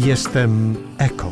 Jestem eko.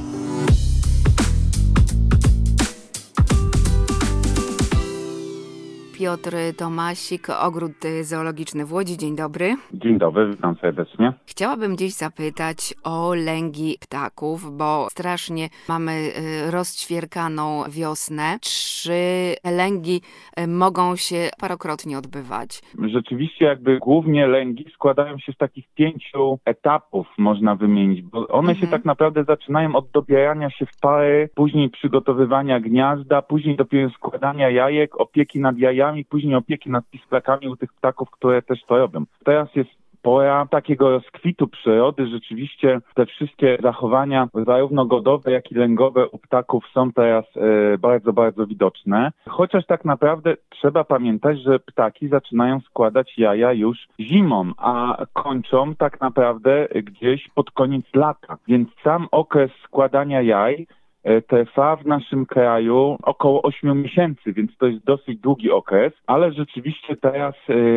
Piotr Tomasik, Ogród Zoologiczny w Łodzi. Dzień dobry. Dzień dobry, witam serdecznie. Chciałabym dziś zapytać o lęgi ptaków, bo strasznie mamy rozćwierkaną wiosnę. Czy lęgi mogą się parokrotnie odbywać? Rzeczywiście głównie lęgi składają się z takich 5 etapów, można wymienić, bo one się tak naprawdę zaczynają od dobierania się w pary, później przygotowywania gniazda, później dopiero składania jajek, opieki nad jajami, później opieki nad pisklakami u tych ptaków, które też to robią. Teraz jest pora takiego rozkwitu przyrody. Rzeczywiście te wszystkie zachowania, zarówno godowe, jak i lęgowe u ptaków są teraz bardzo, bardzo widoczne. Chociaż tak naprawdę trzeba pamiętać, że ptaki zaczynają składać jaja już zimą, a kończą tak naprawdę gdzieś pod koniec lata. Więc sam okres składania jaj trwa w naszym kraju około 8 miesięcy, więc to jest dosyć długi okres, ale rzeczywiście teraz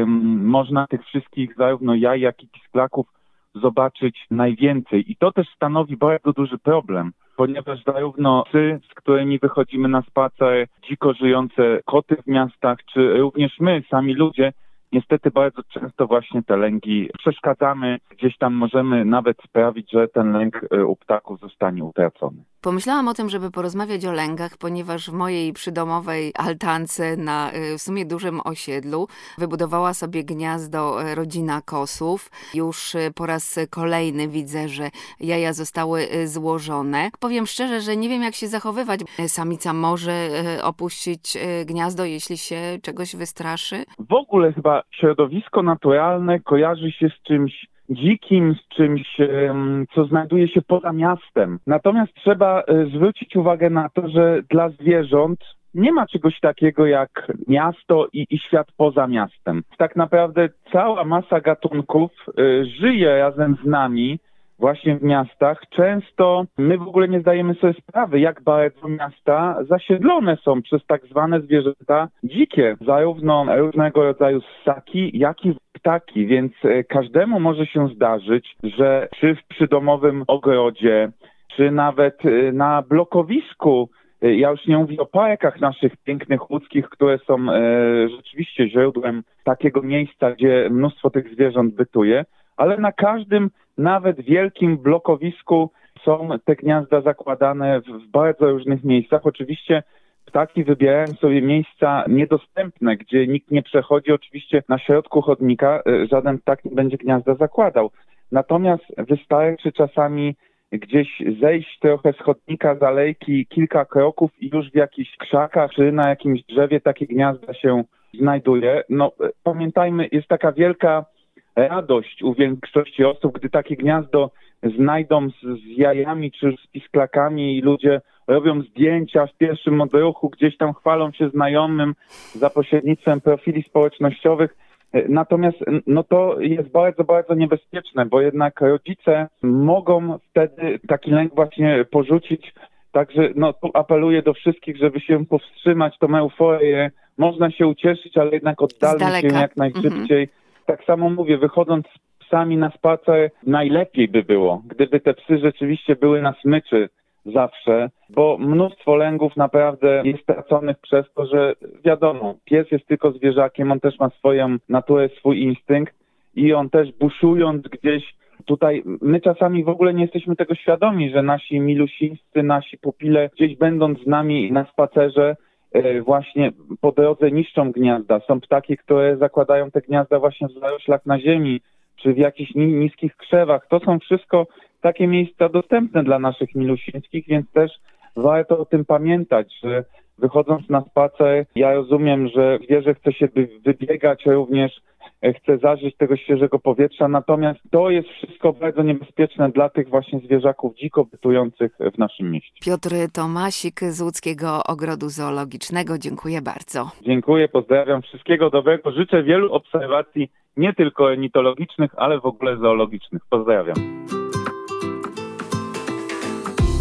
można tych wszystkich zarówno jaj, jak i pisklaków zobaczyć najwięcej. I to też stanowi bardzo duży problem, ponieważ zarówno psy, z którymi wychodzimy na spacer, dziko żyjące koty w miastach, czy również my, sami ludzie, niestety bardzo często właśnie te lęgi przeszkadzamy. Gdzieś tam możemy nawet sprawić, że ten lęk u ptaków zostanie utracony. Pomyślałam o tym, żeby porozmawiać o lęgach, ponieważ w mojej przydomowej altance na w sumie dużym osiedlu wybudowała sobie gniazdo rodzina kosów. Już po raz kolejny widzę, że jaja zostały złożone. Powiem szczerze, że nie wiem, jak się zachowywać. Samica może opuścić gniazdo, jeśli się czegoś wystraszy? W ogóle chyba środowisko naturalne kojarzy się z czymś dzikim, z czymś, co znajduje się poza miastem. Natomiast trzeba zwrócić uwagę na to, że dla zwierząt nie ma czegoś takiego jak miasto i świat poza miastem. Tak naprawdę cała masa gatunków żyje razem z nami właśnie w miastach. Często my w ogóle nie zdajemy sobie sprawy, jak bardzo miasta zasiedlone są przez tak zwane zwierzęta dzikie, zarówno różnego rodzaju ssaki, jak i ptaki, więc każdemu może się zdarzyć, że czy w przydomowym ogrodzie, czy nawet na blokowisku, ja już nie mówię o parkach naszych pięknych łódzkich, które są rzeczywiście źródłem takiego miejsca, gdzie mnóstwo tych zwierząt bytuje, ale na każdym, nawet wielkim blokowisku są te gniazda zakładane w bardzo różnych miejscach. Oczywiście ptaki wybierają sobie miejsca niedostępne, gdzie nikt nie przechodzi. Oczywiście na środku chodnika żaden ptak nie będzie gniazda zakładał. Natomiast wystarczy czasami gdzieś zejść trochę z chodnika, z alejki, kilka kroków i już w jakichś krzakach czy na jakimś drzewie takie gniazda się znajduje. No, pamiętajmy, jest taka wielka radość u większości osób, gdy takie gniazdo znajdą z jajami czy z pisklakami i ludzie robią zdjęcia w pierwszym odruchu, gdzieś tam chwalą się znajomym za pośrednictwem profili społecznościowych. Natomiast to jest bardzo, bardzo niebezpieczne, bo jednak rodzice mogą wtedy taki lęk właśnie porzucić. Także tu apeluję do wszystkich, żeby się powstrzymać tą euforię. Można się ucieszyć, ale jednak oddalmy się jak najszybciej. Tak samo mówię, wychodząc z psami na spacer, najlepiej by było, gdyby te psy rzeczywiście były na smyczy zawsze, bo mnóstwo lęgów naprawdę jest straconych przez to, że wiadomo, pies jest tylko zwierzakiem, on też ma swoją naturę, swój instynkt i on też buszując gdzieś tutaj, my czasami w ogóle nie jesteśmy tego świadomi, że nasi milusińscy, nasi pupile gdzieś będąc z nami na spacerze właśnie po drodze niszczą gniazda. Są ptaki, które zakładają te gniazda właśnie w zaroślach na ziemi, czy w jakichś niskich krzewach. To są wszystko takie miejsca dostępne dla naszych milusińskich, więc też warto o tym pamiętać, że wychodząc na spacer, ja rozumiem, że zwierzę chce się wybiegać również, chce zażyć tego świeżego powietrza, natomiast to jest wszystko bardzo niebezpieczne dla tych właśnie zwierzaków dziko bytujących w naszym mieście. Piotr Tomasik z Łódzkiego Ogrodu Zoologicznego. Dziękuję bardzo. Dziękuję, pozdrawiam. Wszystkiego dobrego. Życzę wielu obserwacji, nie tylko ornitologicznych, ale w ogóle zoologicznych. Pozdrawiam.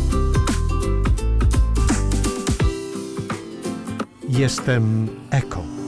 Jestem eko.